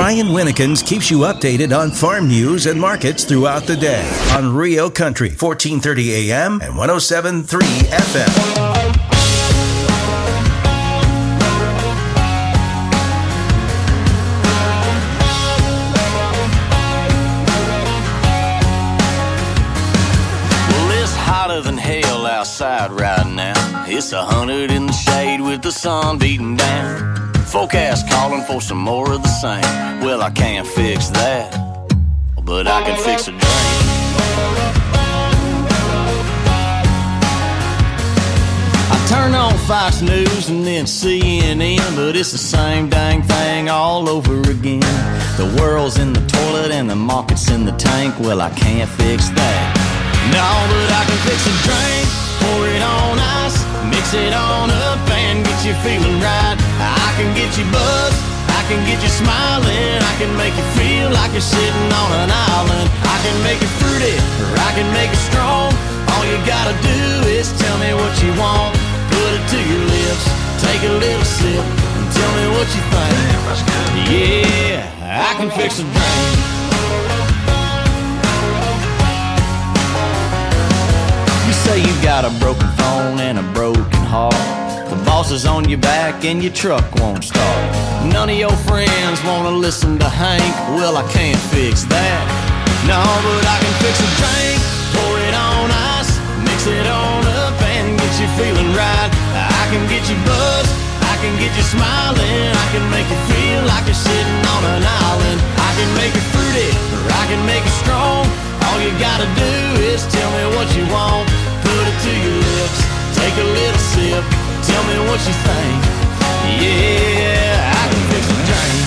Brian Winnekins keeps you updated on farm news and markets throughout the day on Rio Country, 1430 AM and 107.3 FM. Than hell outside right now. It's 100 in the shade with the sun beating down. Forecast calling for some more of the same. Well, I can't fix that, but I can fix a drink. I turn on Fox News and then CNN, but it's the same dang thing all over again. The world's in the toilet and the market's in the tank. Well, I can't fix that. No, but I can fix a drink, pour it on ice, mix it on up and get you feeling right. I can get you buzzed, I can get you smiling, I can make you feel like you're sitting on an island. I can make it fruity, or I can make it strong. All you gotta do is tell me what you want. Put it to your lips, take a little sip, and tell me what you think. Damn, that's good. Yeah, I can fix a drink. Say you got a broken phone and a broken heart. The boss is on your back and your truck won't start. None of your friends want to listen to Hank. Well, I can't fix that. No, but I can fix a drink, pour it on ice, mix it on up and get you feeling right. I can get you buzzed, I can get you smiling, I can make you feel like you're sitting on an island. I can make it fruity, or I can make it strong. All you gotta do is tell me what you want. Put it to your lips, take a little sip, tell me what you think. Yeah, I can fix a drink.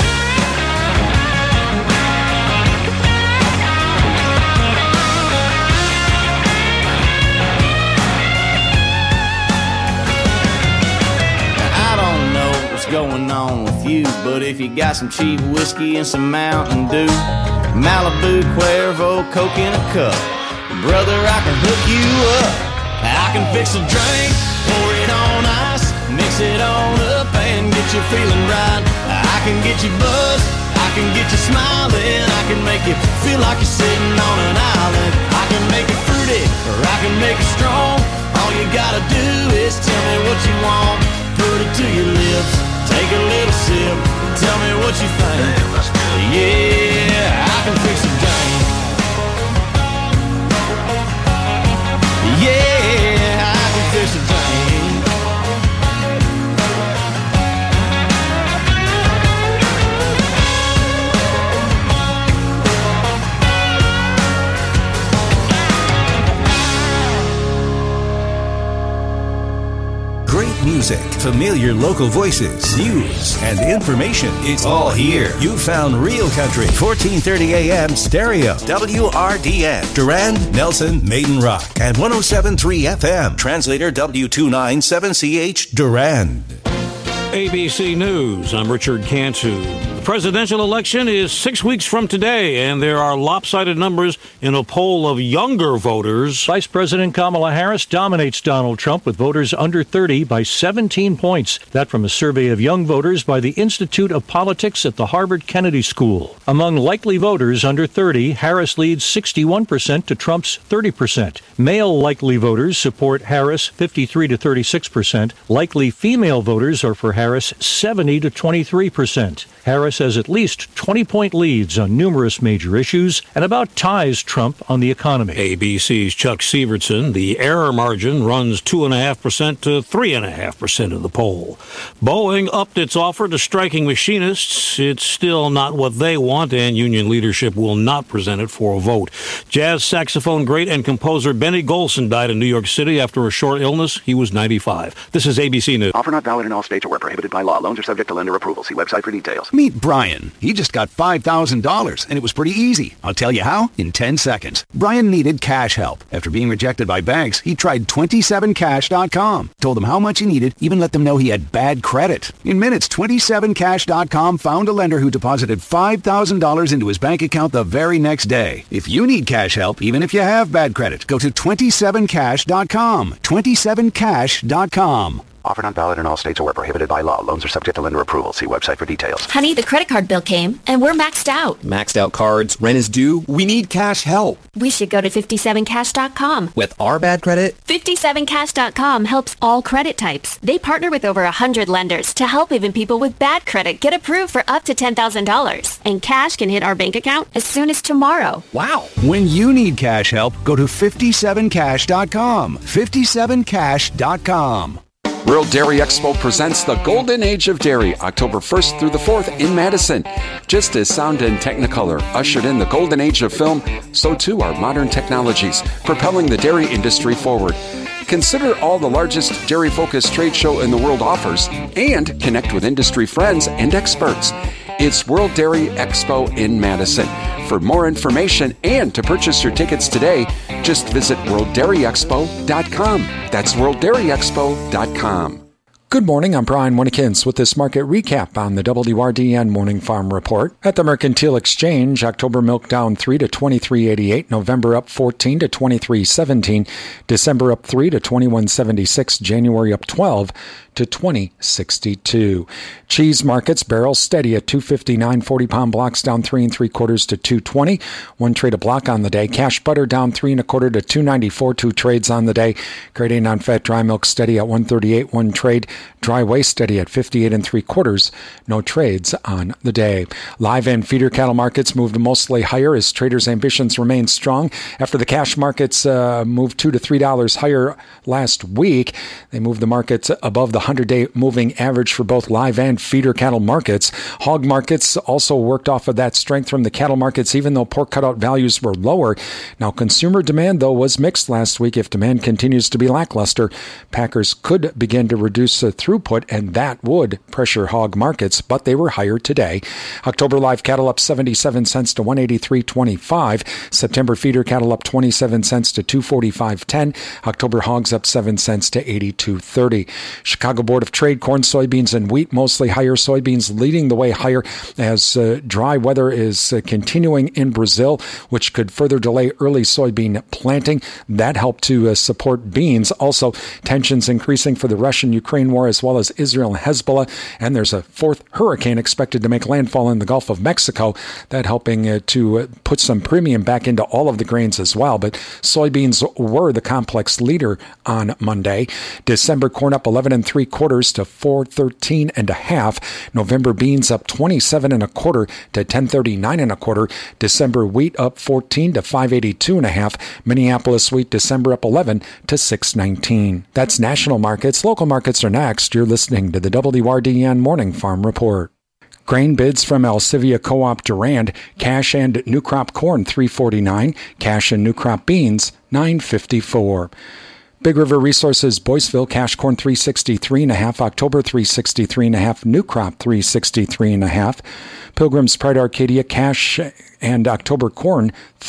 Now, I don't know what's going on with you, but if you got some cheap whiskey and some Mountain Dew, Malibu, Cuervo, Coke in a cup, brother, I can hook you up. I can fix a drink, pour it on ice, mix it on up and get you feeling right. I can get you buzzed, I can get you smiling, I can make you feel like you're sitting on an island. I can make it fruity, or I can make it strong. All you gotta do is tell me what you want. Put it to your lips, take a little sip, tell me what you think. Damn, that's good. Yeah, I can fix a drink. Yeah, I can fix a drink. Great music, familiar local voices, news, and information. It's all here. You found Real Country, 1430 AM stereo, WRDN, Durand, Nelson, Maiden Rock, and 107.3 FM, translator W297CH, Durand. ABC News, I'm Richard Cantu. The presidential election is 6 weeks from today, and there are lopsided numbers in a poll of younger voters. Vice President Kamala Harris dominates Donald Trump with voters under 30 by 17 points. That from a survey of young voters by the Institute of Politics at the Harvard Kennedy School. Among likely voters under 30, Harris leads 61% to Trump's 30%. Male likely voters support Harris 53 to 36%. Likely female voters are for Harris 70 to 23%. Harris has at least 20-point leads on numerous major issues and about ties Trump on the economy. ABC's Chuck Severson. The error margin runs 2.5% to 3.5% of the poll. Boeing upped its offer to striking machinists. It's still not what they want, and union leadership will not present it for a vote. Jazz saxophone great and composer Benny Golson died in New York City after a short illness. He was 95. This is ABC News. Offer not valid in all states or where prohibited by law. Loans are subject to lender approval. See website for details. Meet Brian. He just got $5,000, and it was pretty easy. I'll tell you how in 10 seconds. Brian needed cash help. After being rejected by banks, he tried 27cash.com. Told them how much he needed, even let them know he had bad credit. In minutes, 27cash.com found a lender who deposited $5,000 into his bank account the very next day. If you need cash help, even if you have bad credit, go to 27cash.com. 27cash.com. Offer not valid in all states or prohibited by law. Loans are subject to lender approval. See website for details. Honey, the credit card bill came, and we're maxed out. Maxed out cards, rent is due. We need cash help. We should go to 57cash.com. With our bad credit? 57cash.com helps all credit types. They partner with over 100 lenders to help even people with bad credit get approved for up to $10,000. And cash can hit our bank account as soon as tomorrow. Wow. When you need cash help, go to 57cash.com. 57cash.com. World Dairy Expo presents the Golden Age of Dairy, October 1st through the 4th in Madison. Just as sound and Technicolor ushered in the Golden Age of film, so too are modern technologies, propelling the dairy industry forward. Consider all the largest dairy-focused trade show in the world offers and connect with industry friends and experts. It's World Dairy Expo in Madison. For more information and to purchase your tickets today, just visit WorldDairyExpo.com. That's WorldDairyExpo.com. Good morning, I'm Brian Winnekins with this market recap on the WRDN Morning Farm Report. At the Mercantile Exchange, October milk down 3 to 23.88, November up 14 to 23.17, December up 3 to 21.76, January up 12 to 20.62. Cheese markets, barrels steady at 259, 40-pound blocks down 3 3/4 to 220. One trade a block on the day. Cash butter down 3 1/4 to 294. Two trades on the day. Grade A non-fat dry milk steady at 138. One trade. Dry whey steady at 58 3/4. No trades on the day. Live and feeder cattle markets moved mostly higher as traders' ambitions remain strong. After the cash markets moved $2 to $3 higher last week, they moved the markets above the 100-day moving average for both live and feeder cattle markets. Hog markets also worked off of that strength from the cattle markets, even though pork cutout values were lower. Now, consumer demand, though, was mixed last week. If demand continues to be lackluster, packers could begin to reduce throughput, and that would pressure hog markets, but they were higher today. October live cattle up 77 cents to 183.25. September feeder cattle up 27 cents to 245.10. October hogs up 7 cents to 82.30. Chicago Board of Trade, corn, soybeans, and wheat mostly higher. Soybeans leading the way higher as dry weather is continuing in Brazil, which could further delay early soybean planting. That helped to support beans. Also, tensions increasing for the Russian-Ukraine war as well as Israel and Hezbollah. And there's a fourth hurricane expected to make landfall in the Gulf of Mexico. That helping to put some premium back into all of the grains as well. But soybeans were the complex leader on Monday. December corn up 11 3/4 to 413 1/2. November beans up 27 1/4 to 1039 1/4. December wheat up 14 to 582 1/2. Minneapolis wheat December up 11 to 619. That's national markets. Local markets are next. You're listening to the WRDN Morning Farm Report. Grain bids from Alcivia Co-op Durand, cash and new crop corn $3.49, cash and new crop beans $9.54. Big River Resources Boyceville, cash corn $363 1/2, October $363 1/2, new crop $363 1/2. Pilgrim's Pride Arcadia, cash and October corn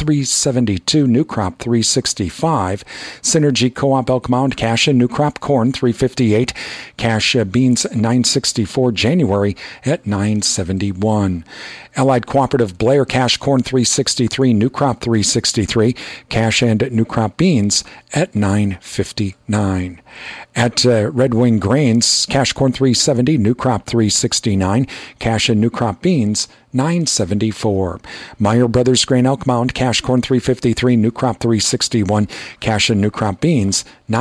$372, new crop $365. Synergy Co-op Elk Mound, cash and new crop corn $358, cash beans $964, January at $971. Allied Cooperative Blair, cash corn $363, new crop $363, cash and new crop beans at $959. At Red Wing Grains, cash corn $370, new crop $369, cash and new crop beans $974. Meyer Brothers Grain Elk Mound, cash corn $353, new crop $361, cash and new crop beans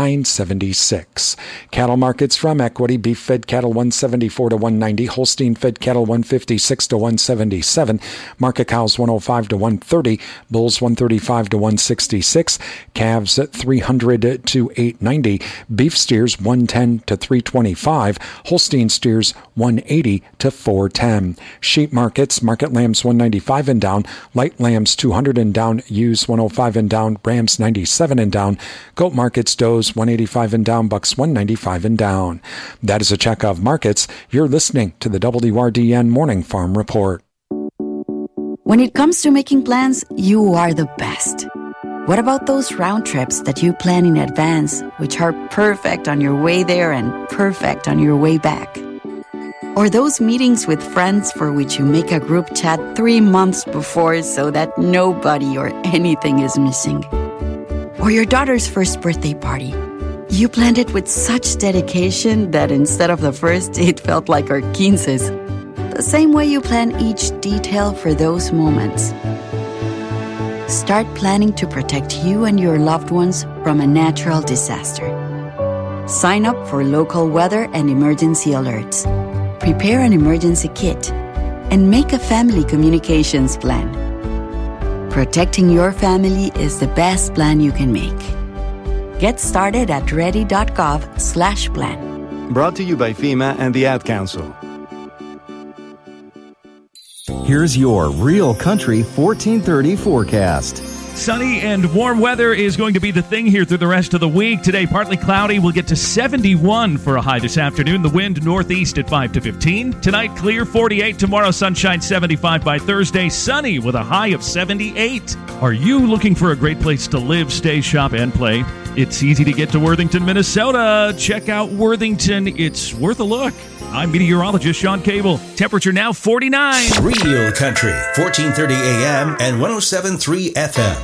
$976. Cattle markets from Equity, beef fed cattle $174 to $190, Holstein fed cattle $156 to $177, market cows $105 to $130, bulls $135 to $166, calves $300 to $890, beef steers $110 to $325, Holstein steers $180 to $410. Sheep markets, market lambs $195 and down, light lambs $200 and down, ewes $105 and down, rams $97 and down, goat markets, does $185 and down, bucks $195 and down. That is a check of markets. You're listening to the WRDN Morning Farm Report. When it comes to making plans, you are the best. What about those round trips that you plan in advance, which are perfect on your way there and perfect on your way back? Or those meetings with friends for which you make a group chat 3 months before so that nobody or anything is missing? Or your daughter's first birthday party. You planned it with such dedication that instead of the first, it felt like our 15s. The same way you plan each detail for those moments. Start planning to protect you and your loved ones from a natural disaster. Sign up for local weather and emergency alerts. Prepare an emergency kit. And make a family communications plan. Protecting your family is the best plan you can make. Get started at ready.gov/plan. Brought to you by FEMA and the Ad Council. Here's your Real Country 1430 forecast. Sunny and warm weather is going to be the thing here through the rest of the week. Today, partly cloudy. We'll get to 71 for a high this afternoon. The wind northeast at 5 to 15. Tonight, clear, 48. Tomorrow, sunshine, 75 by Thursday. Sunny with a high of 78. Are you looking for a great place to live, stay, shop, and play? It's easy to get to Worthington, Minnesota. Check out Worthington. It's worth a look. I'm meteorologist Sean Cable. Temperature now 49. Real Country, 1430 AM and 107.3 FM.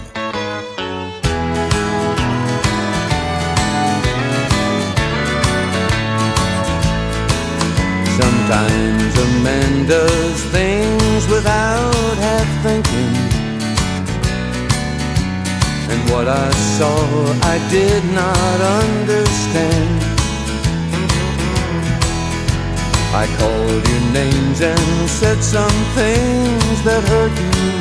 Sometimes a man does things without half thinking. And what I saw I did not understand. I called your names and said some things that hurt you.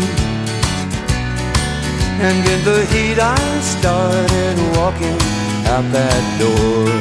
And in the heat I started walking out that door.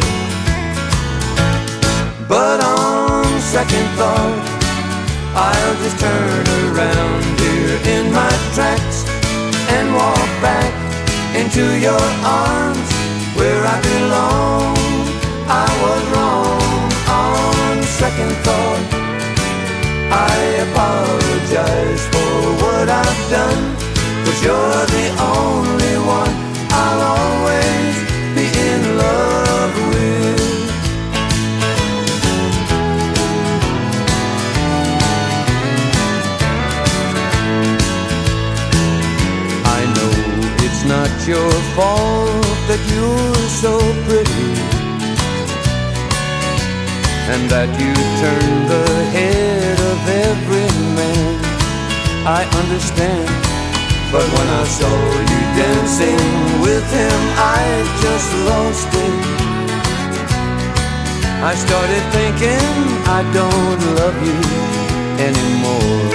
But on second thought, I'll just turn around here in my tracks and walk back into your arms where I belong. I was wrong. On second thought, I apologize for what I've done, 'cause you're the only one I'll always be in love with. I know it's not your fault that you're so pretty, and that you turn the head of every man. I understand, but when I saw you dancing with him, I just lost it. I started thinking I don't love you anymore.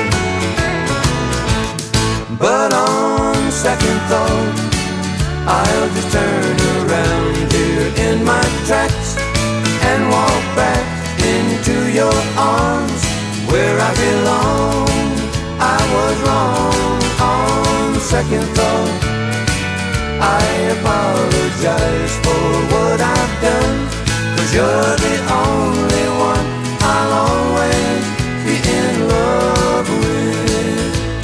But on second thought, I'll just turn around here in my tracks and walk back into your arms where I belong. I was wrong on second thought. I apologize for what I've done, 'cause you're the only one I'll always be in love with.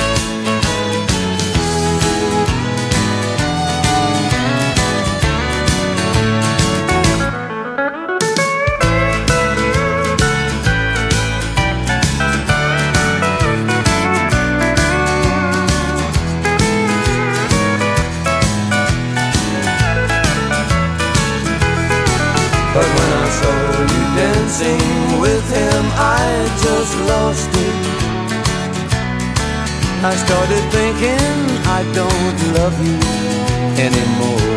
But when I saw you dancing with him, I just lost it. I started thinking I don't love you anymore.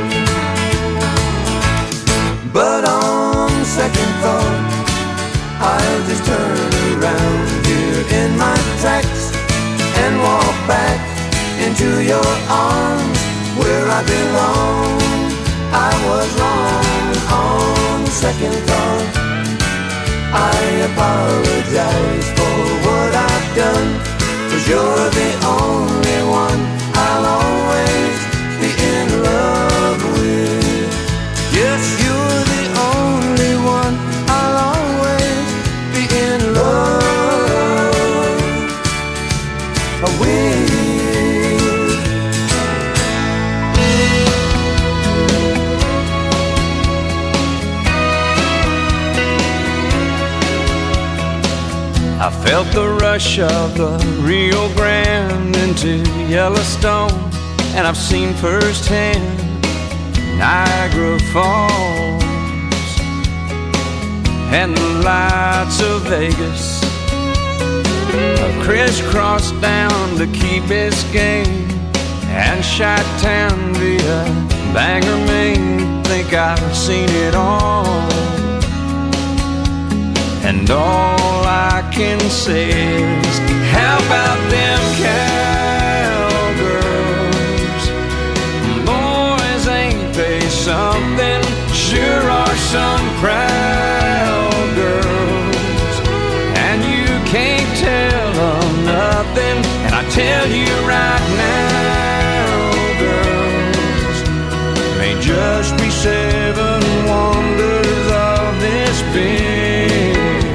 But on second thought, I'll just turn around here in my tracks and walk back into your arms where I belong. I was wrong on second thought. I apologize for what I've done, 'cause you're the only one I'll always be in love with. Yes, you're the only one I'll always be in love with. I felt the rush of the Rio Grande into Yellowstone, and I've seen firsthand Niagara Falls. and the lights of Vegas, crisscross down to Key Biscayne and Chi-Town via Bangor, Maine. Think I've seen it all, and all I can say is, how about them cowgirls? Boys, ain't they something? Sure are some proud girls, and you can't tell them nothing. And I tell you right now, girls, may just be 7 wonders of this big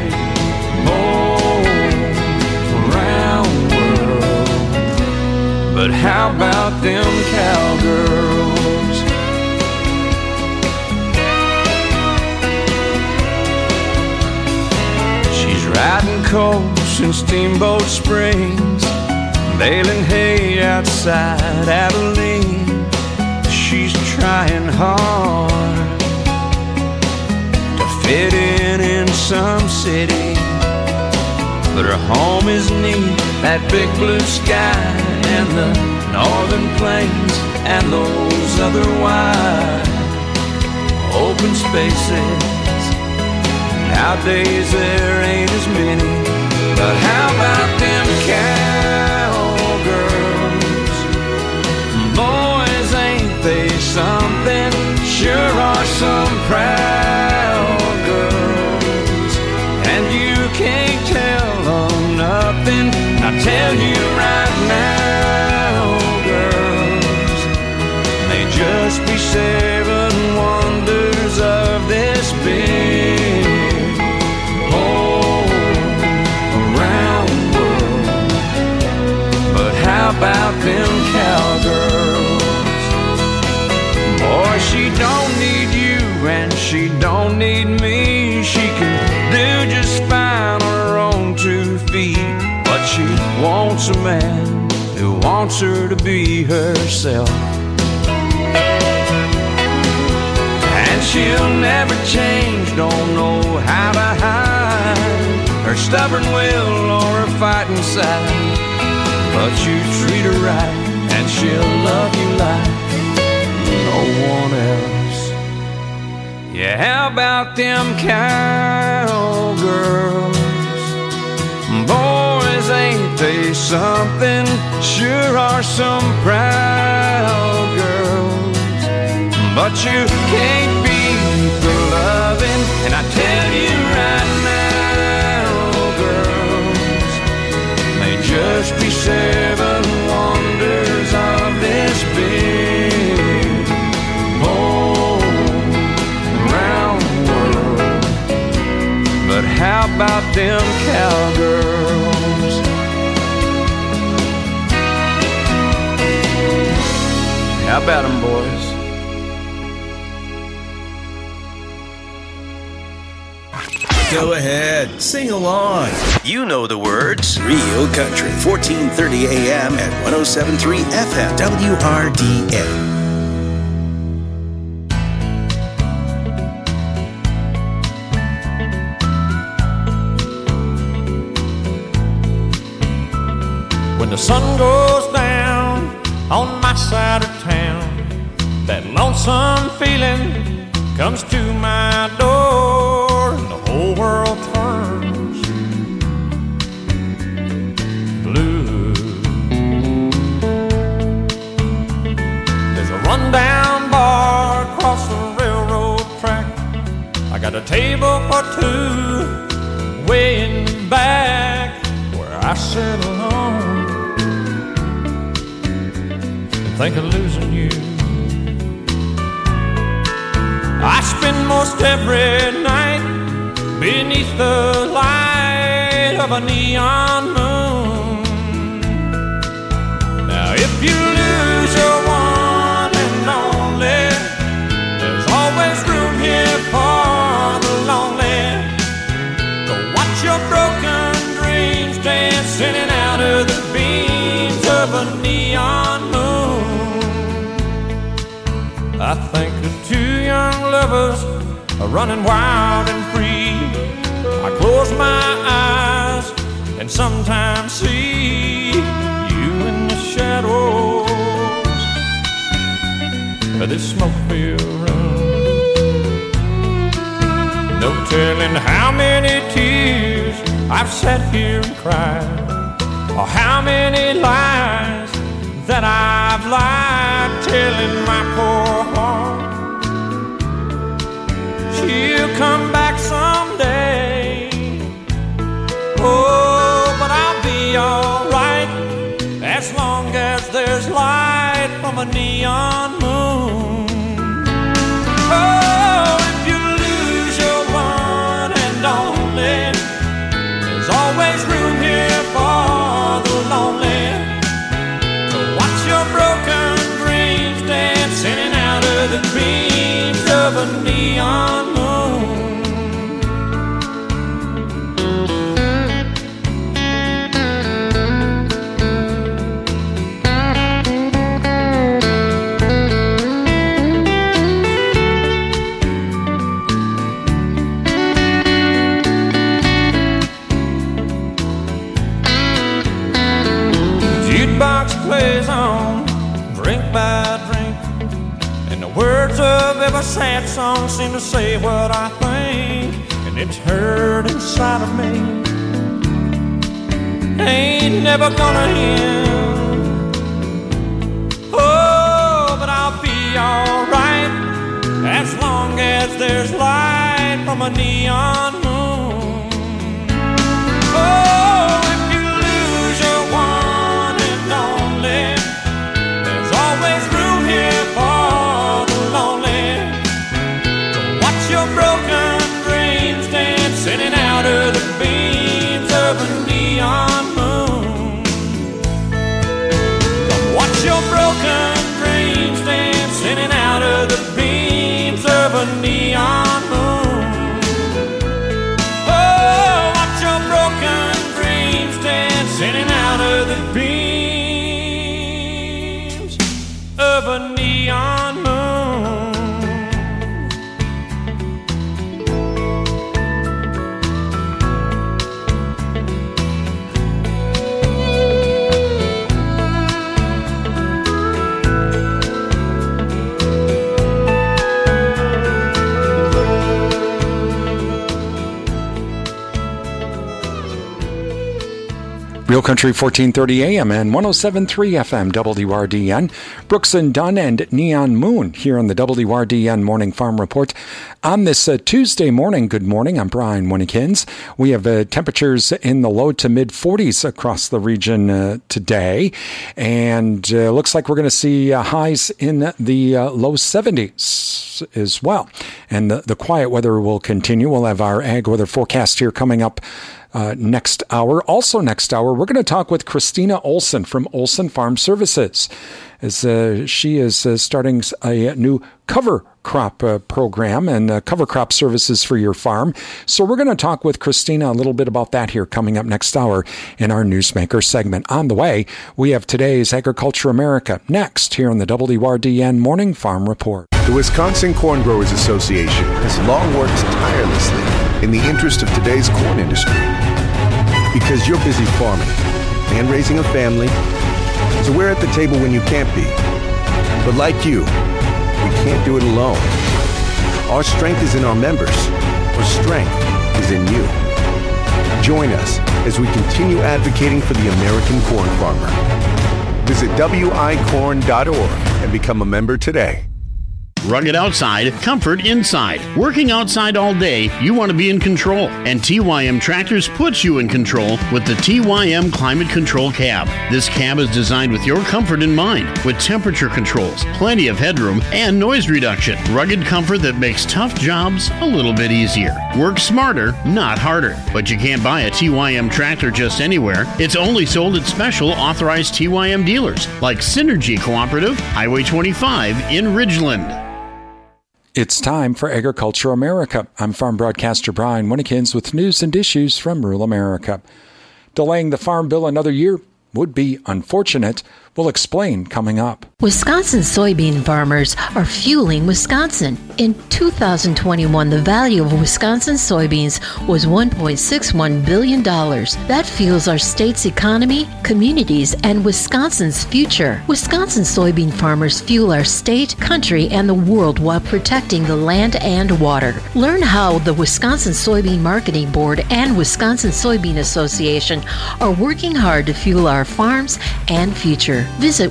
old round world. But how about them cowgirls? Riding coals in Steamboat Springs, baling hay outside Abilene. She's trying hard to fit in some city, but her home is neat, that big blue sky and the northern plains and those other wide open spaces. Nowadays there ain't as many, but how about them cowgirls? Boys, ain't they something? Sure are some proud girls, and you can't tell them nothing. I tell you right now, girls, may just be 7 wonders of this big how about them cowgirls? Boy, she don't need you and she don't need me. She can do just fine on her own 2 feet, but she wants a man who wants her to be herself. And she'll never change, don't know how to hide her stubborn will or her fighting side. But you treat her right, and she'll love you like no one else. Yeah, how about them cowgirls? Boys, ain't they something? Sure are some proud girls, but you can't beat the loving. And I tell you right now, girls, may just be 7 wonders of this big old round world. But how about them cowgirls? How about them, boys? Go ahead, sing along. You know the words. Real Country, 1430 AM at 107.3 FM, WRDA. When the sun goes down on my side of town, that lonesome feeling comes to my door, and the whole world turns blue. There's a rundown bar across the railroad track. I got a table for 2 way in back where I sit alone and think of losing you. I spend most every night beneath the light of a neon moon. Now if you lose your one and only, there's always room here for the lonely to watch your broken dreams dancing out of the beams of a neon moon. I think of 2 young lovers are running wild and free, I close my eyes and sometimes see you in the shadows of this smoke-filled room. No telling how many tears I've sat here and cried, or how many lies that I've lied, telling my poor heart she'll come back someday. Oh, but I'll be alright as long as there's light from a neon moon. Oh, if you lose your one and only, there's always room here for the lonely to watch your broken dreams dancing out of the beams of a neon moon. Plays on, drink by drink, and the words of every sad song seem to say what I think, and it's hurt inside of me. Ain't never gonna end. Oh, but I'll be alright as long as there's light from a neon moon. Oh, if you lose your one and only, there's always room here for the lonely to watch your broken dreams dancing in and out of the beams of a neon moon. Come watch your broken dreams dancing in and out of the beams of a neon moon. Oh, watch your broken dreams dancing in and out of the beams of a neon moon. Real Country 1430 AM and 107.3 FM WRDN. Brooks and Dunn and Neon Moon here on the WRDN Morning Farm Report. On this Tuesday morning, good morning, I'm Brian Winnikins. We have temperatures in the low to mid 40s across the region today. And looks like we're going to see highs in the low 70s as well. And the quiet weather will continue. We'll have our ag weather forecast here coming up next hour. Also next hour, we're going to talk with Christina Olson from Olson Farm Services, as she is starting a new cover crop program and cover crop services for your farm. So we're going to talk with Christina a little bit about that here coming up next hour in our Newsmaker segment. On the way, we have today's Agriculture America next here on the WRDN Morning Farm Report. The Wisconsin Corn Growers Association has long worked tirelessly in the interest of today's corn industry. Because you're busy farming and raising a family, so we're at the table when you can't be. But like you, we can't do it alone. Our strength is in our members. Our strength is in you. Join us as we continue advocating for the American corn farmer. Visit wicorn.org and become a member today. Rugged outside, comfort inside. Working outside all day, you want to be in control. And TYM Tractors puts you in control with the TYM Climate Control Cab. This cab is designed with your comfort in mind, with temperature controls, plenty of headroom, and noise reduction. Rugged comfort that makes tough jobs a little bit easier. Work smarter, not harder. But you can't buy a TYM tractor just anywhere. It's only sold at special authorized TYM dealers, like Synergy Cooperative, Highway 25 in Ridgeland. It's time for Agriculture America. I'm farm broadcaster Brian Winnikins with news and issues from rural America. Delaying the Farm Bill another year would be unfortunate. We'll explain coming up. Wisconsin soybean farmers are fueling Wisconsin. In 2021, the value of Wisconsin soybeans was $1.61 billion. That fuels our state's economy, communities, and Wisconsin's future. Wisconsin soybean farmers fuel our state, country, and the world while protecting the land and water. Learn how the Wisconsin Soybean Marketing Board and Wisconsin Soybean Association are working hard to fuel our farms and future. Visit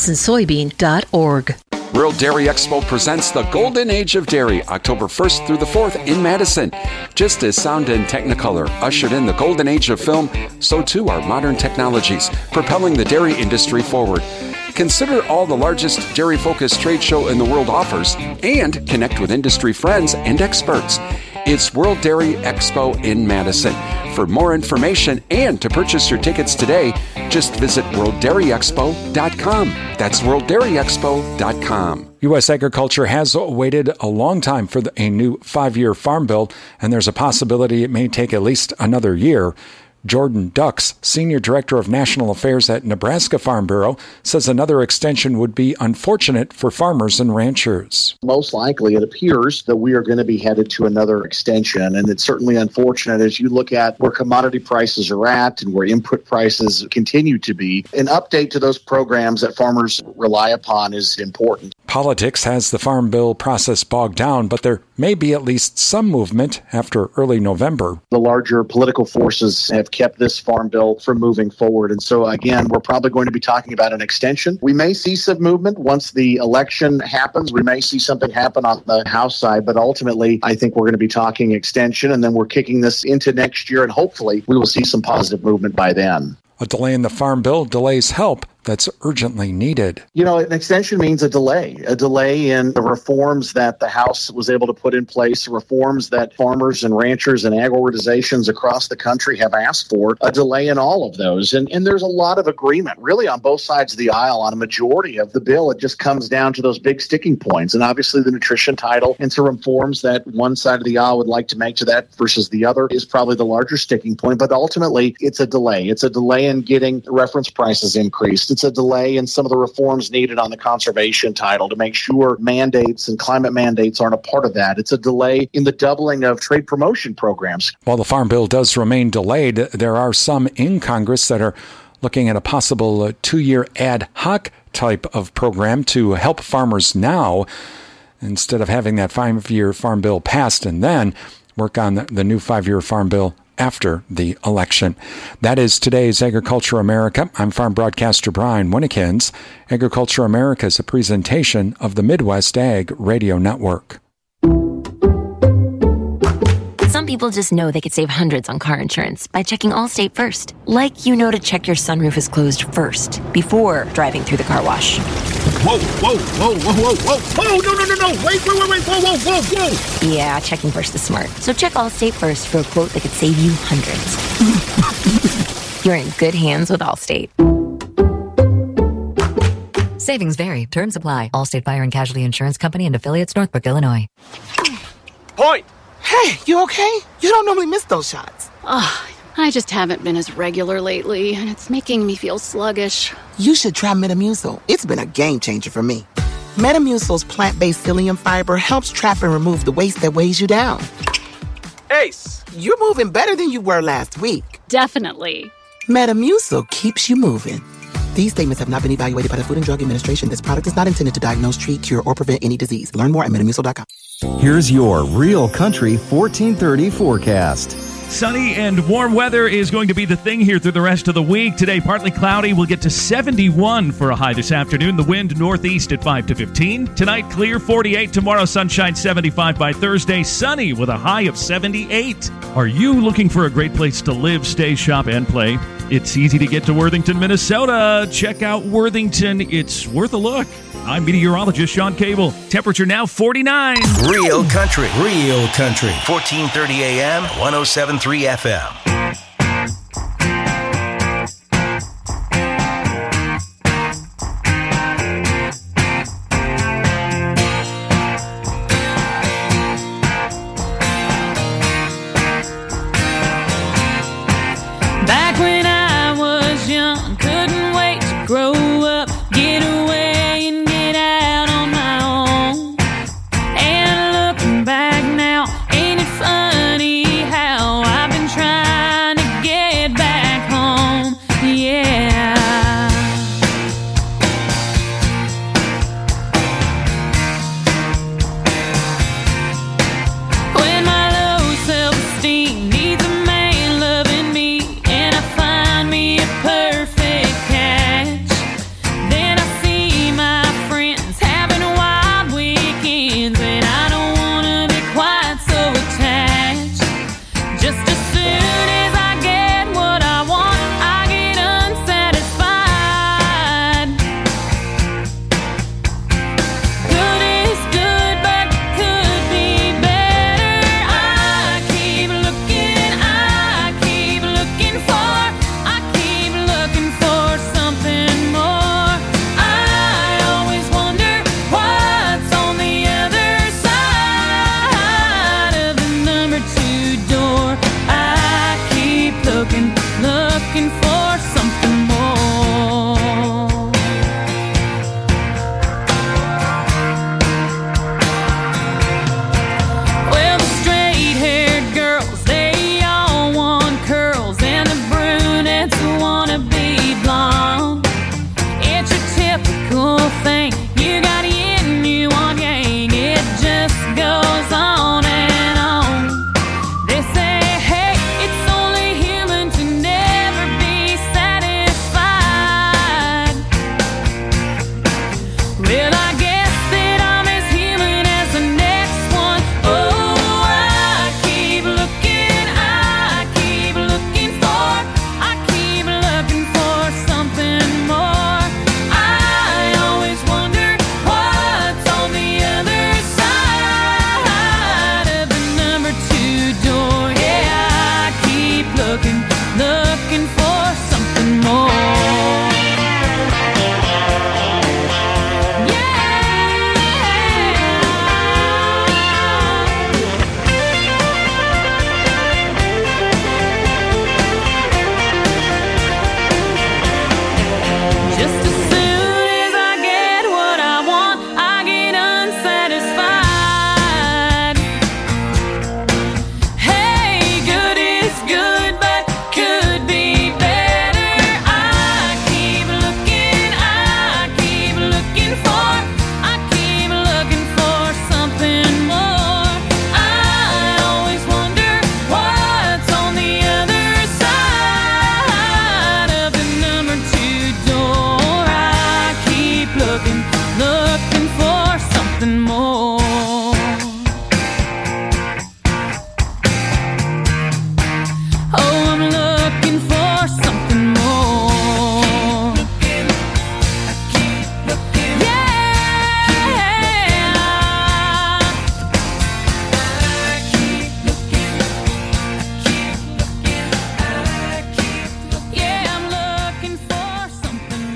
wisconsinsoybean.org. World Dairy Expo presents the Golden Age of Dairy, October 1st through the 4th in Madison. Just as sound and Technicolor ushered in the Golden Age of film, so too are modern technologies, propelling the dairy industry forward. Consider all the largest dairy-focused trade show in the world offers and connect with industry friends and experts. It's World Dairy Expo in Madison. For more information and to purchase your tickets today, just visit worlddairyexpo.com. That's worlddairyexpo.com. U.S. agriculture has waited a long time for a new 5-year farm bill, and there's a possibility it may take at least another year. Jordan Dux, Senior Director of National Affairs at Nebraska Farm Bureau, says another extension would be unfortunate for farmers and ranchers. Most likely, it appears that we are going to be headed to another extension, and it's certainly unfortunate as you look at where commodity prices are at and where input prices continue to be. An update to those programs that farmers rely upon is important. Politics has the farm bill process bogged down, but there may be at least some movement after early November. The larger political forces have kept this farm bill from moving forward. And so, again, we're probably going to be talking about an extension. We may see some movement once the election happens. We may see something happen on the House side, but ultimately, I think we're going to be talking extension, and then we're kicking this into next year, and hopefully we will see some positive movement by then. A delay in the farm bill delays help that's urgently needed. You know, an extension means a delay in the reforms that the House was able to put in place, reforms that farmers and ranchers and ag organizations across the country have asked for, a delay in all of those. And there's a lot of agreement, really, on both sides of the aisle on a majority of the bill. It just comes down to those big sticking points. And obviously the nutrition title and some reforms that one side of the aisle would like to make to that versus the other is probably the larger sticking point. But ultimately, it's a delay. It's a delay in getting reference prices increased. It's a delay in some of the reforms needed on the conservation title to make sure mandates and climate mandates aren't a part of that. It's a delay in the doubling of trade promotion programs. While the farm bill does remain delayed, there are some in Congress that are looking at a possible 2-year ad hoc type of program to help farmers now, instead of having that 5-year farm bill passed and then work on the new 5-year farm bill after the election. That is today's Agriculture America. I'm farm broadcaster Brian Winnikins. Agriculture America is a presentation of the Midwest Ag Radio Network. Some people just know they could save hundreds on car insurance by checking Allstate first. Like you know to check your sunroof is closed first before driving through the car wash. Whoa, whoa, whoa, whoa, whoa, whoa, whoa, no, wait, whoa. Yeah, checking first is smart. So check Allstate first for a quote that could save you hundreds. You're in good hands with Allstate. Savings vary. Terms apply. Allstate Fire and Casualty Insurance Company and affiliates, Northbrook, Illinois. Point! Hey, you okay? You don't normally miss those shots. I just haven't been as regular lately, and it's making me feel sluggish. You should try Metamucil. It's been a game changer for me. Metamucil's plant-based psyllium fiber helps trap and remove the waste that weighs you down. Ace, you're moving better than you were last week. Definitely. Metamucil keeps you moving. These statements have not been evaluated by the Food and Drug Administration. This product is not intended to diagnose, treat, cure, or prevent any disease. Learn more at metamucil.com. Here's your Real Country 1430 forecast. Sunny and warm weather is going to be the thing here through the rest of the week. Today, partly cloudy. We'll get to 71 for a high this afternoon. The wind northeast at 5 to 15. Tonight, clear 48. Tomorrow, sunshine 75 by Thursday. Sunny with a high of 78. Are you looking for a great place to live, stay, shop, and play? It's easy to get to Worthington, Minnesota. Check out Worthington. It's worth a look. I'm meteorologist Sean Cable. Temperature now 49. Real Country. 1430 AM, 107.3 FM. Back when I was young, couldn't wait to grow up.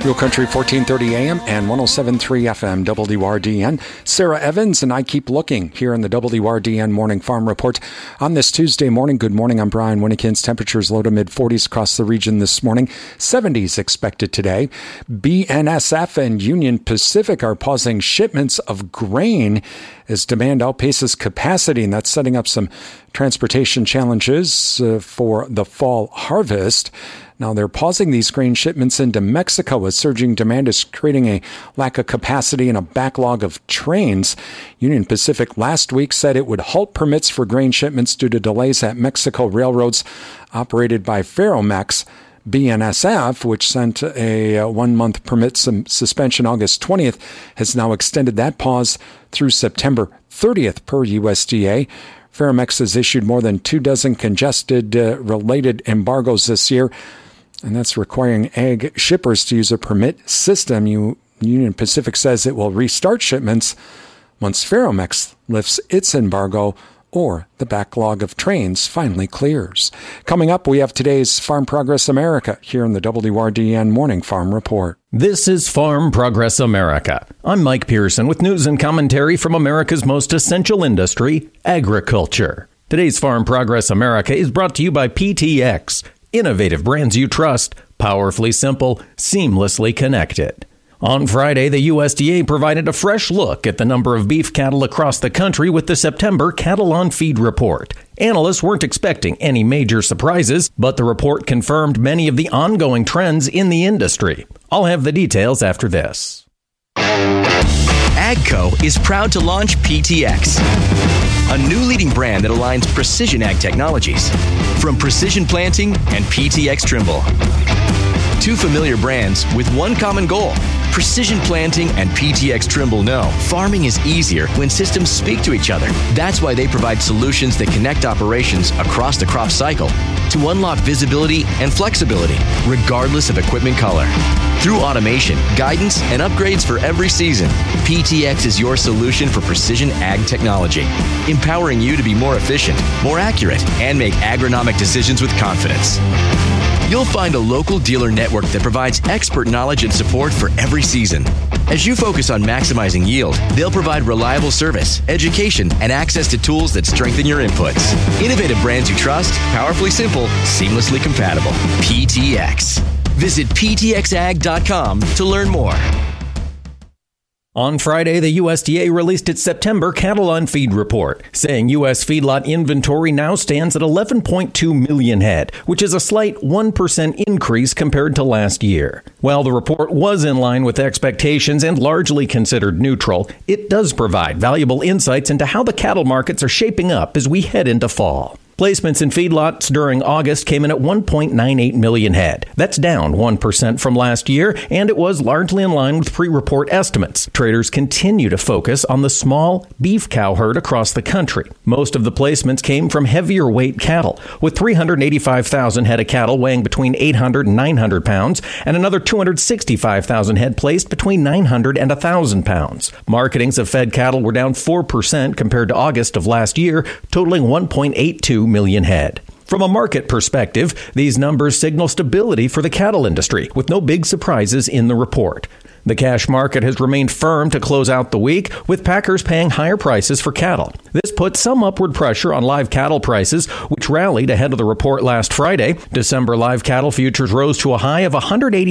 Real Country 1430 AM and 107.3 FM WRDN. Sarah Evans and I Keep Looking here in the WRDN Morning Farm Report. On this Tuesday morning, good morning, I'm Brian Winnikins. Temperatures low to mid-40s across the region this morning. 70s expected today. BNSF and Union Pacific are pausing shipments of grain as demand outpaces capacity, and that's setting up some transportation challenges for the fall harvest. Now, they're pausing these grain shipments into Mexico as surging demand is creating a lack of capacity and a backlog of trains. Union Pacific last week said it would halt permits for grain shipments due to delays at Mexico railroads operated by Ferromex. BNSF, which sent a one-month permit suspension August 20th, has now extended that pause through September 30th per USDA. Ferromex has issued more than 24 congested-related embargoes this year, and that's requiring ag shippers to use a permit system. Union Pacific says it will restart shipments once Ferromex lifts its embargo or the backlog of trains finally clears. Coming up, we have today's Farm Progress America here in the WRDN Morning Farm Report. This is Farm Progress America. I'm Mike Pearson with news and commentary from America's most essential industry, agriculture. Today's Farm Progress America is brought to you by PTX. Innovative brands you trust, powerfully simple, seamlessly connected. On Friday, the USDA provided a fresh look at the number of beef cattle across the country with the September Cattle on Feed report. Analysts weren't expecting any major surprises, but the report confirmed many of the ongoing trends in the industry. I'll have the details after this. AGCO is proud to launch PTX, a new leading brand that aligns precision ag technologies, from precision planting and PTX Trimble. Two familiar brands with one common goal. Precision Planting and PTX Trimble know farming is easier when systems speak to each other. That's why they provide solutions that connect operations across the crop cycle to unlock visibility and flexibility, regardless of equipment color. Through automation, guidance, and upgrades for every season, PTX is your solution for precision ag technology, empowering you to be more efficient, more accurate, and make agronomic decisions with confidence. You'll find a local dealer network that provides expert knowledge and support for every season. As you focus on maximizing yield, they'll provide reliable service, education, and access to tools that strengthen your inputs. Innovative brands you trust, powerfully simple, seamlessly compatible. PTX. Visit ptxag.com to learn more. On Friday, the USDA released its September Cattle on Feed report, saying U.S. feedlot inventory now stands at 11.2 million head, which is a slight 1% increase compared to last year. While the report was in line with expectations and largely considered neutral, it does provide valuable insights into how the cattle markets are shaping up as we head into fall. Placements in feedlots during August came in at 1.98 million head. That's down 1% from last year, and it was largely in line with pre-report estimates. Traders continue to focus on the small beef cow herd across the country. Most of the placements came from heavier weight cattle, with 385,000 head of cattle weighing between 800 and 900 pounds, and another 265,000 head placed between 900 and 1,000 pounds. Marketings of fed cattle were down 4% compared to August of last year, totaling 1.82 million head. From a market perspective, these numbers signal stability for the cattle industry, with no big surprises in the report. The cash market has remained firm to close out the week, with packers paying higher prices for cattle. This put some upward pressure on live cattle prices, which rallied ahead of the report last Friday. December live cattle futures rose to a high of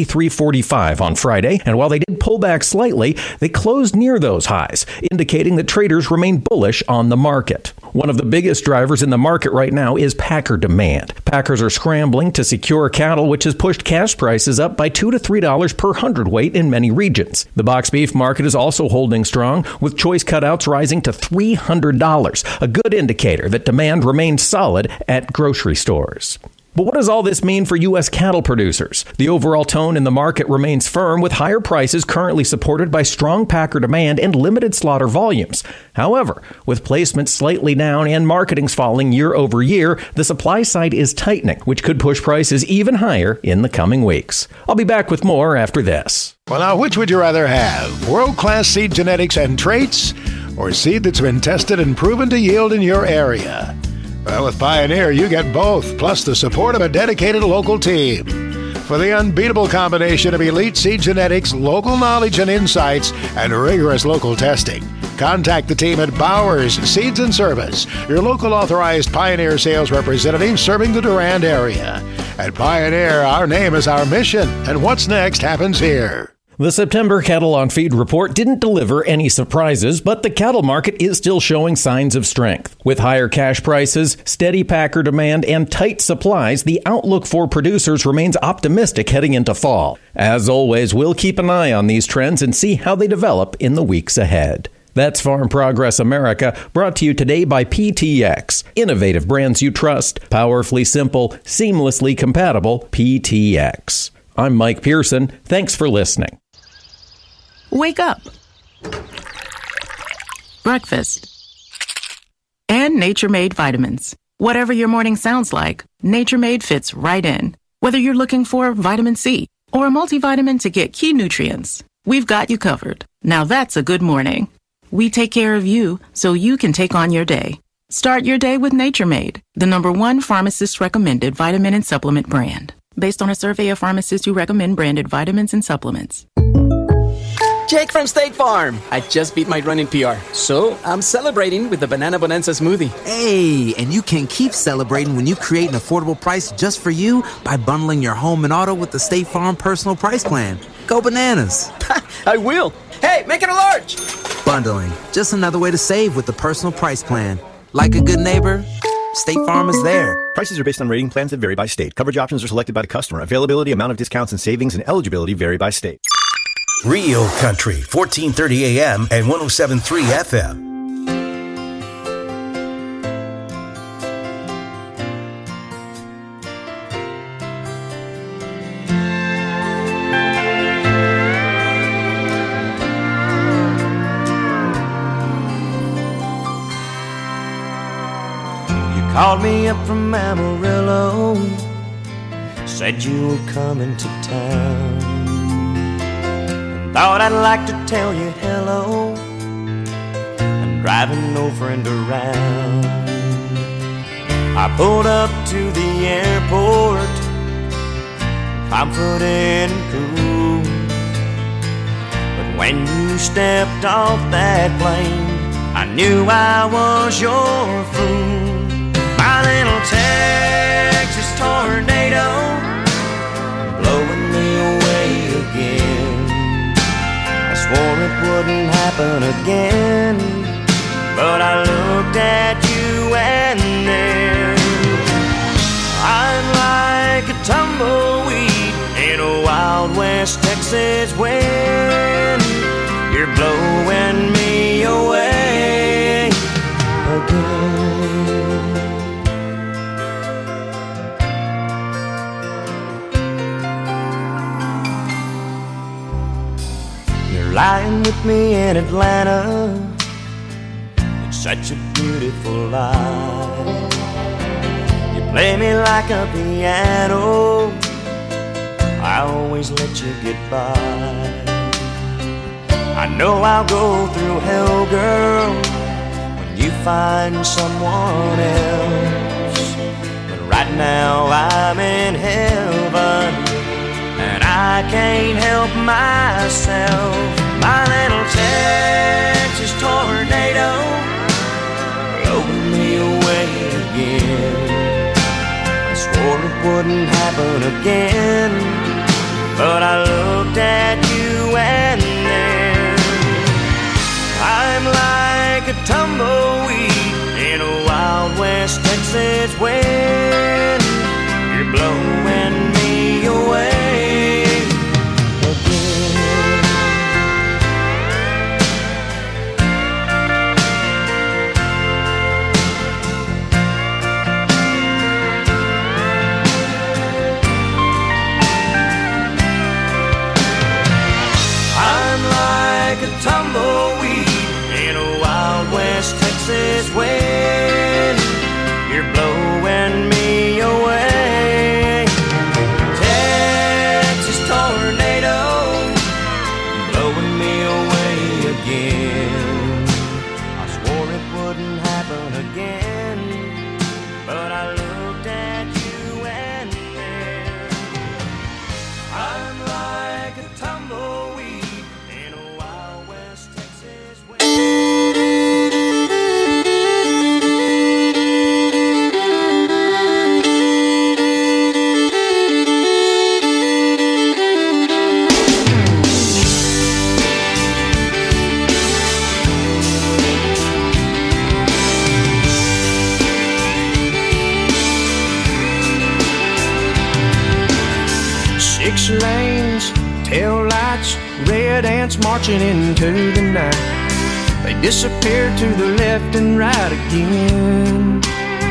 $183.45 on Friday, and while they did pull back slightly, they closed near those highs, indicating that traders remain bullish on the market. One of the biggest drivers in the market right now is packer demand. Packers are scrambling to secure cattle, which has pushed cash prices up by $2 to $3 per hundredweight in many regions. The box beef market is also holding strong, with choice cutouts rising to $300, a good indicator that demand remains solid at grocery stores. But what does all this mean for U.S. cattle producers? The overall tone in the market remains firm, with higher prices currently supported by strong packer demand and limited slaughter volumes. However, with placements slightly down and marketings falling year over year, the supply side is tightening, which could push prices even higher in the coming weeks. I'll be back with more after this. Well, now, which would you rather have? World-class seed genetics and traits, or seed that's been tested and proven to yield in your area? Well, with Pioneer, you get both, plus the support of a dedicated local team. For the unbeatable combination of elite seed genetics, local knowledge and insights, and rigorous local testing, contact the team at Bowers Seeds and Service, your local authorized Pioneer sales representative serving the Durand area. At Pioneer, our name is our mission, and what's next happens here. The September Cattle on Feed report didn't deliver any surprises, but the cattle market is still showing signs of strength. With higher cash prices, steady packer demand, and tight supplies, the outlook for producers remains optimistic heading into fall. As always, we'll keep an eye on these trends and see how they develop in the weeks ahead. That's Farm Progress America, brought to you today by PTX. Innovative brands you trust, powerfully simple, seamlessly compatible PTX. I'm Mike Pearson. Thanks for listening. Wake up. Breakfast. And Nature Made vitamins. Whatever your morning sounds like, Nature Made fits right in. Whether you're looking for vitamin C or a multivitamin to get key nutrients, we've got you covered. Now that's a good morning. We take care of you so you can take on your day. Start your day with Nature Made, the #1 pharmacist recommended vitamin and supplement brand, based on a survey of pharmacists who recommend branded vitamins and supplements. Jake from State Farm. I just beat my running PR, so I'm celebrating with the Banana Bonanza smoothie. Hey, and you can keep celebrating when you create an affordable price just for you by bundling your home and auto with the State Farm Personal Price Plan. Go bananas. I will. Hey, make it a large. Bundling, just another way to save with the Personal Price Plan. Like a good neighbor, State Farm is there. Prices are based on rating plans that vary by state. Coverage options are selected by the customer. Availability, amount of discounts and savings, and eligibility vary by state. Real Country, 1430 AM and 107.3 FM. You called me up from Amarillo, said you were coming to town. Thought I'd like to tell you hello. I'm driving no friend around. I pulled up to the airport, confident and cool. But when you stepped off that plane, I knew I was your fool. My little Texas tornado, blowing me away again. I swore it wouldn't happen again, but I looked at you and then I'm like a tumbleweed in a Wild West Texas wind. You're blowing me away again. Lying with me in Atlanta, it's such a beautiful life. You play me like a piano, I always let you get by. I know I'll go through hell, girl, when you find someone else. But right now I'm in heaven, and I can't help myself. My little Texas tornado, blowing me away again. I swore it wouldn't happen again, but I looked at you and then I'm like a tumbleweed in a Wild West Texas wind. You're blowing me away again. I'm like a tumbleweed in a Wild West Texas wind. You're blowing me away. Texas tornado, blowing me away again. I swore it wouldn't happen again, but I looked at you and then Tail lights, red ants marching into the night. They disappear to the left and right again.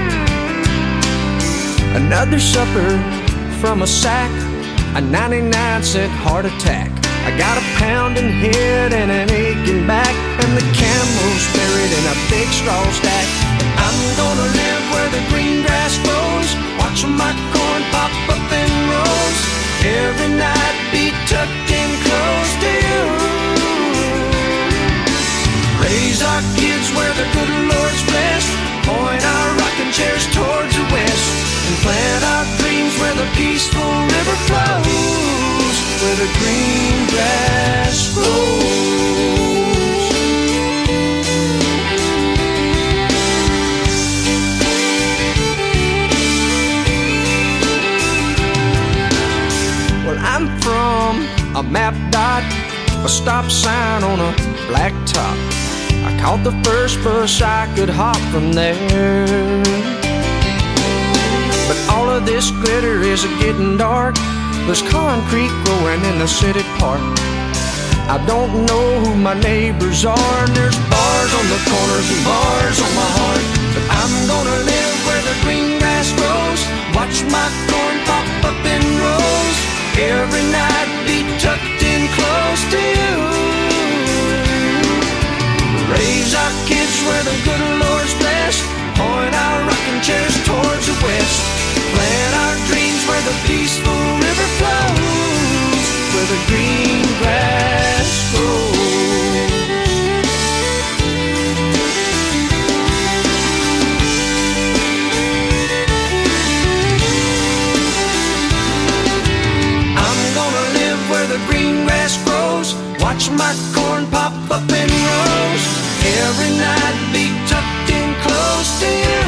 Another supper from a sack, a 99-cent heart attack. I got a pounding head and an aching back, and the camel's buried in a big straw stack. I'm gonna live where the green grass grows, watch my corn pop up in rows. Every night be tucked in close to you. Raise our kids where the good Lord's blessed, point our rocking chairs towards the west, and plant our dreams where the peaceful river flows, where the green grass grows. Well, I'm from a map dot, a stop sign on a black top. I caught the first bus I could hop from there. But all of this glitter is getting dark. There's concrete growing in the city park. I don't know who my neighbors are, and there's bars on the corners and bars on my heart. But I'm gonna live where the green grass grows, watch my corn pop up in rows. Every night be tucked in close to you. Raise our kids where the good Lord's blessed, point our rocking chairs towards the west, plant our dreams where the peaceful river flows, where the green grass grows. I'm gonna live where the green grass grows, watch my corn pop up in rows. Every night be tucked in close to you.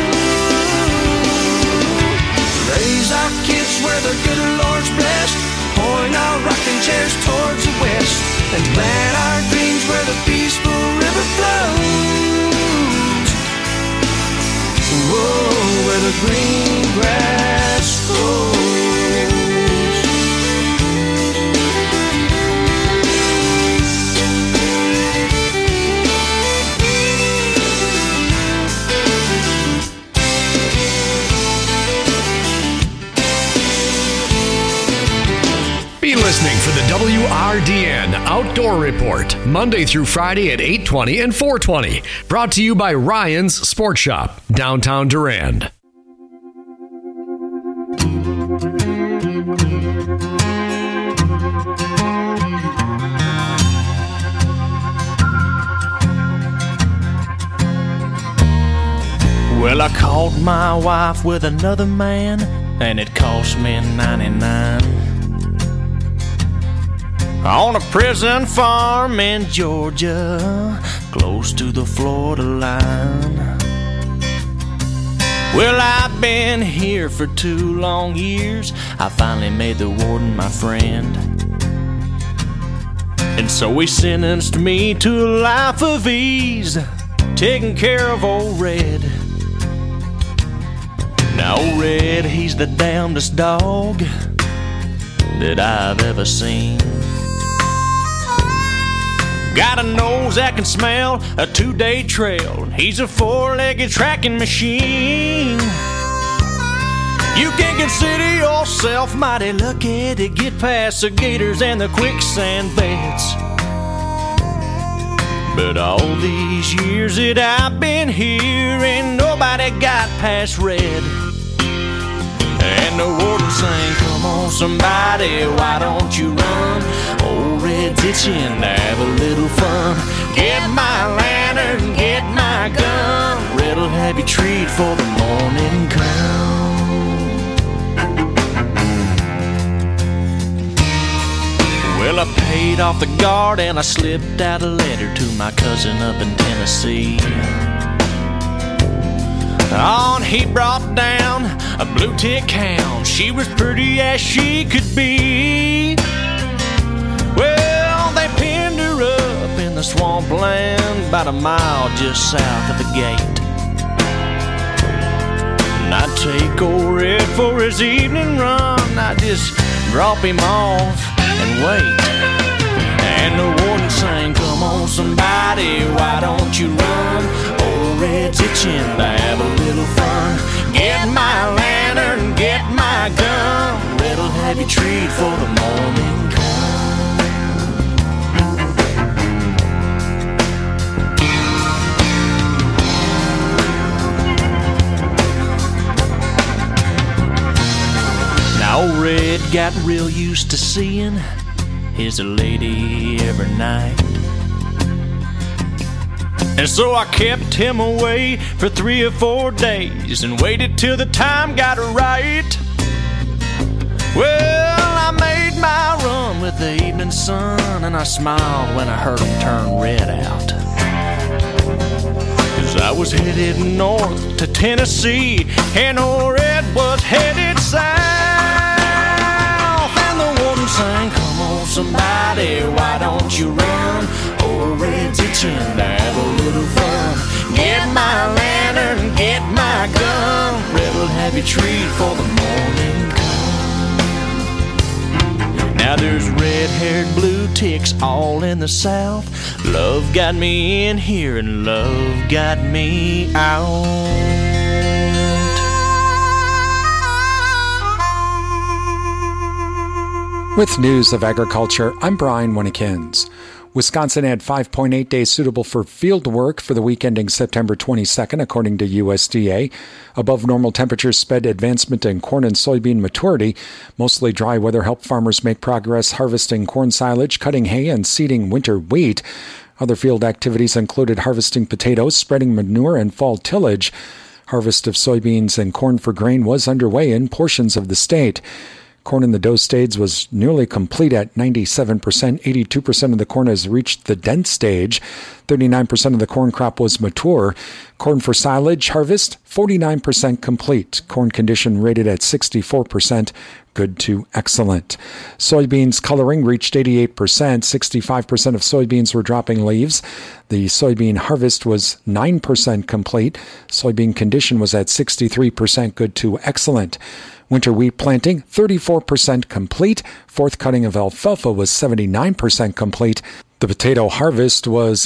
Raise our kids where the good Lord's blessed, point our rocking chairs towards the west, and plant our dreams where the peaceful river flows. Whoa, where the green grass grows. Be listening for the WRDN Outdoor Report, Monday through Friday at 8:20 and 4:20. Brought to you by Ryan's Sports Shop, downtown Durand. Well, I caught my wife with another man, and it cost me $99. On a prison farm in Georgia, close to the Florida line. Well, I've been here for 2 long years. I finally made the warden my friend, and so he sentenced me to a life of ease, taking care of old Red. Now old Red, he's the damnedest dog that I've ever seen. Got a nose that can smell a 2-day trail. He's a 4-legged tracking machine. You can consider yourself mighty lucky to get past the gators and the quicksand beds. But all these years that I've been here, ain't nobody got past Red. And the warden sang, "Come on somebody, why don't you run? Old Red's itching to have a little fun. Get my lantern, get my gun. Red'll have you treat for the morning come." Well, I paid off the guard and I slipped out a letter to my cousin up in Tennessee. On, he brought down a blue tick hound. She was pretty as she could be. Well, they pinned her up in the swampland about a mile just south of the gate. And I'd take old Red for his evening run. I'd just drop him off and wait. itching to have a little fun. Get my lantern, get my gun. Red'll have you treat for the morning come. Now old Red got real used to seeing his lady every night. And so I kept him away for 3 or 4 days and waited till the time got right. Well, I made my run with the evening sun, and I smiled when I heard him turn red out. 'Cause I was headed north to Tennessee, and old Red was headed south. And the woman sang, come on somebody, why don't you run? Old Red's itching to have a little fun. Get my lantern, get my gun. Red'll have you treat for the morning come. Now there's red-haired blue ticks all in the south. Love got me in here and love got me out. With news of agriculture, I'm Brian Winnikins. Wisconsin had 5.8 days suitable for field work for the week ending September 22nd, according to USDA. Above normal temperatures sped advancement in corn and soybean maturity. Mostly dry weather helped farmers make progress harvesting corn silage, cutting hay, and seeding winter wheat. Other field activities included harvesting potatoes, spreading manure, and fall tillage. Harvest of soybeans and corn for grain was underway in portions of the state. Corn in the dough stage was nearly complete at 97%. 82% of the corn has reached the dent stage. 39% of the corn crop was mature. Corn for silage harvest, 49% complete. Corn condition rated at 64%, good to excellent. Soybeans coloring reached 88%. 65% of soybeans were dropping leaves. The soybean harvest was 9% complete. Soybean condition was at 63%, good to excellent. Winter wheat planting, 34% complete. Fourth cutting of alfalfa was 79% complete. The potato harvest was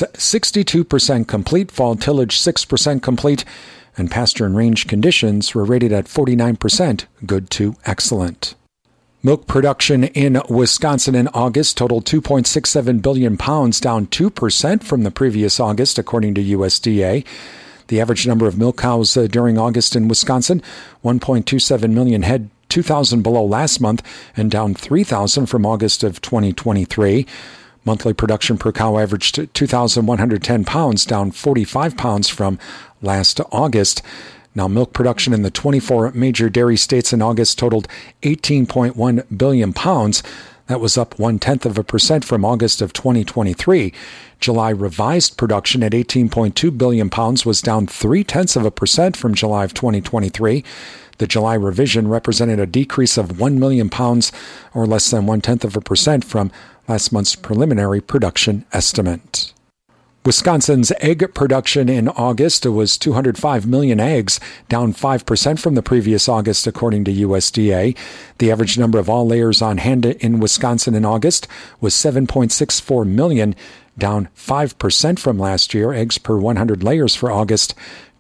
62% complete. Fall tillage, 6% complete. And pasture and range conditions were rated at 49%, good to excellent. Milk production in Wisconsin in August totaled 2.67 billion pounds, down 2% from the previous August, according to USDA. The average number of milk cows during August in Wisconsin, 1.27 million head, 2,000 below last month, and down 3,000 from August of 2023. Monthly production per cow averaged 2,110 pounds, down 45 pounds from last August. Now, milk production in the 24 major dairy states in August totaled 18.1 billion pounds. That was up 0.1% from August of 2023. July revised production at 18.2 billion pounds was down 0.3% from July of 2023. The July revision represented a decrease of 1 million pounds, or less than 0.1% from last month's preliminary production estimate. Wisconsin's egg production in August was 205 million eggs, down 5% from the previous August, according to USDA. The average number of all layers on hand in Wisconsin in August was 7.64 million, down 5% from last year. Eggs per 100 layers for August,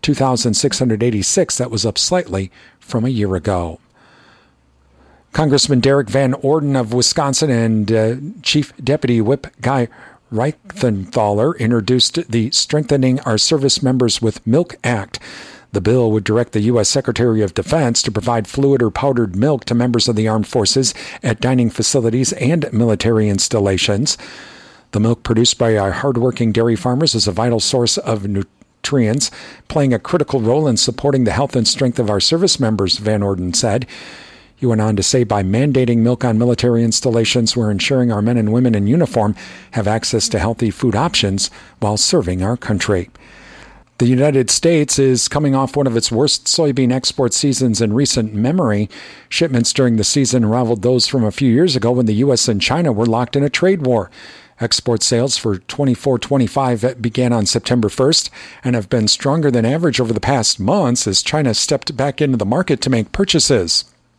2,686. That was up slightly from a year ago. Congressman Derek Van Orden of Wisconsin and Chief Deputy Whip Guy Reichenthaler introduced the Strengthening Our Service Members with Milk Act. The bill would direct the U.S. Secretary of Defense to provide fluid or powdered milk to members of the armed forces at dining facilities and military installations. The milk produced by our hardworking dairy farmers is a vital source of nutrients, playing a critical role in supporting the health and strength of our service members, Van Orden said. He went on to say, by mandating milk on military installations, we're ensuring our men and women in uniform have access to healthy food options while serving our country. The United States is coming off one of its worst soybean export seasons in recent memory. Shipments during the season rivaled those from a few years ago when the U.S. and China were locked in a trade war. Export sales for 24-25 began on September 1st and have been stronger than average over the past months as China stepped back into the market to make purchases.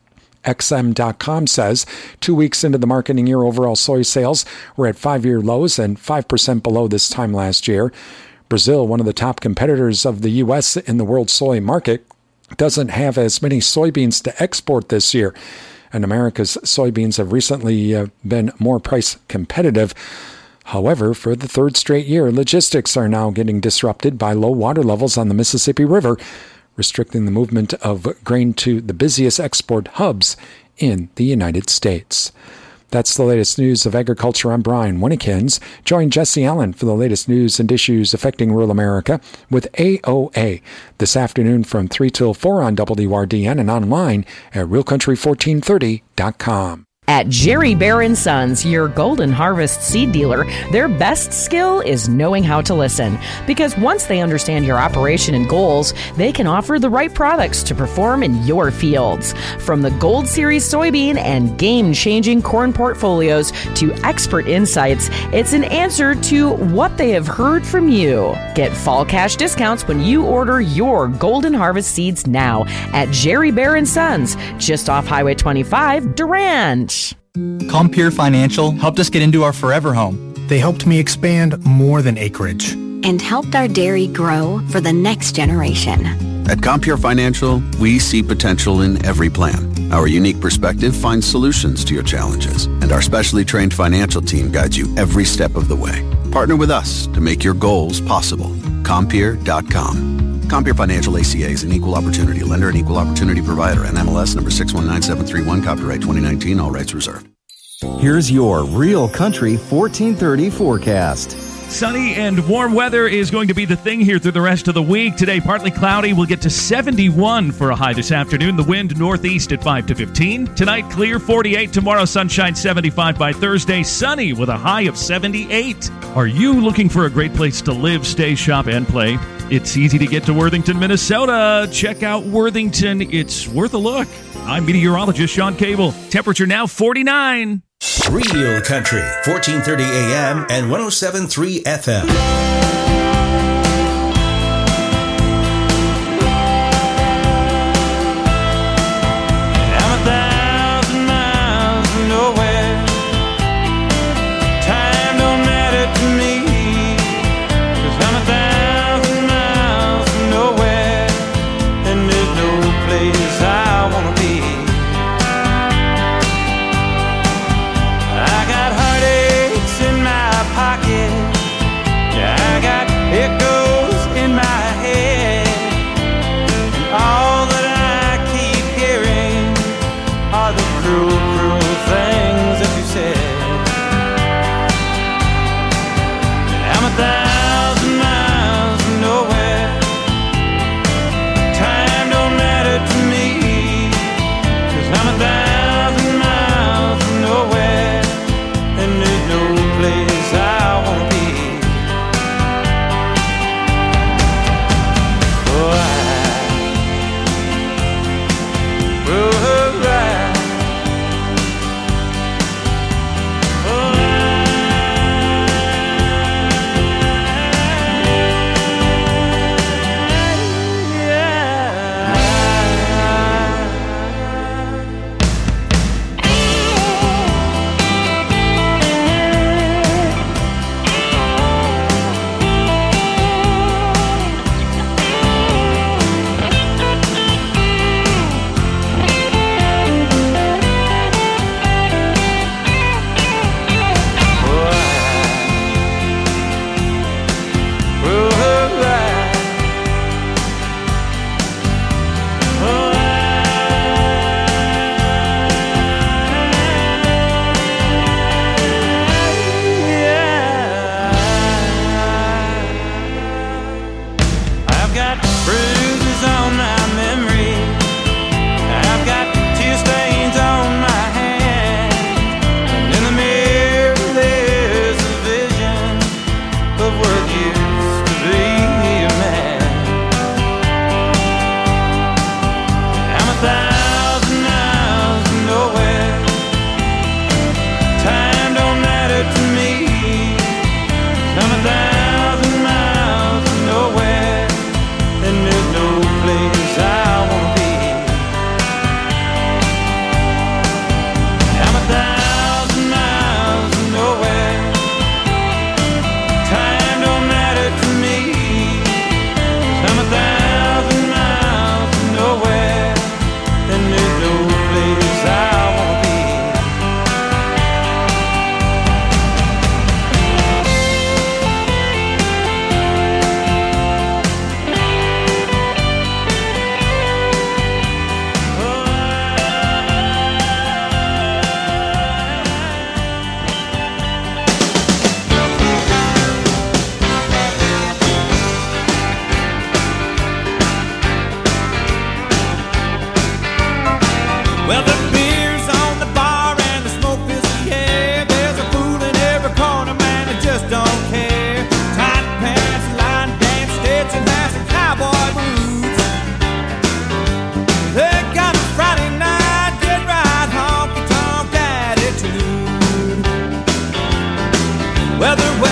XM.com says 2 weeks into the marketing year, overall soy sales were at 5-year lows and 5% below this time last year. Brazil, one of the top competitors of the U.S. in the world soy market, doesn't have as many soybeans to export this year. And America's soybeans have recently been more price competitive. However, for the third straight year, logistics are now getting disrupted by low water levels on the Mississippi River, restricting the movement of grain to the busiest export hubs in the United States. That's the latest news of agriculture. I'm Brian Winnikins. Join Jesse Allen for the latest news and issues affecting rural America with AOA this afternoon from 3 till 4 on WRDN and online at realcountry1430.com. At Jerry Bear & Sons, your Golden Harvest seed dealer, their best skill is knowing how to listen. Because once they understand your operation and goals, they can offer the right products to perform in your fields. From the Gold Series soybean and game-changing corn portfolios to expert insights, it's an answer to what they have heard from you. Get fall cash discounts when you order your Golden Harvest seeds now at Jerry Bear & Sons, just off Highway 25, Durand. Compeer Financial helped us get into our forever home. They helped me expand more than acreage. And helped our dairy grow for the next generation. At Compeer Financial, we see potential in every plan. Our unique perspective finds solutions to your challenges, and our specially trained financial team guides you every step of the way. Partner with us to make your goals possible. Compeer.com. Compeer Financial ACA is an equal opportunity lender and equal opportunity provider. NMLS number 619731, copyright 2019, all rights reserved. Here's your Real Country 1430 forecast. Sunny and warm weather is going to be the thing here through the rest of the week. Today, partly cloudy. We'll get to 71 for a high this afternoon. The wind northeast at 5 to 15. Tonight, clear, 48. Tomorrow, sunshine, 75 by Thursday. Sunny with a high of 78. Are you looking for a great place to live, stay, shop, and play? It's easy to get to Worthington, Minnesota. Check out Worthington. It's worth a look. I'm meteorologist Sean Cable. Temperature now 49. Real Country, 1430 AM and 107.3 FM. I got Weather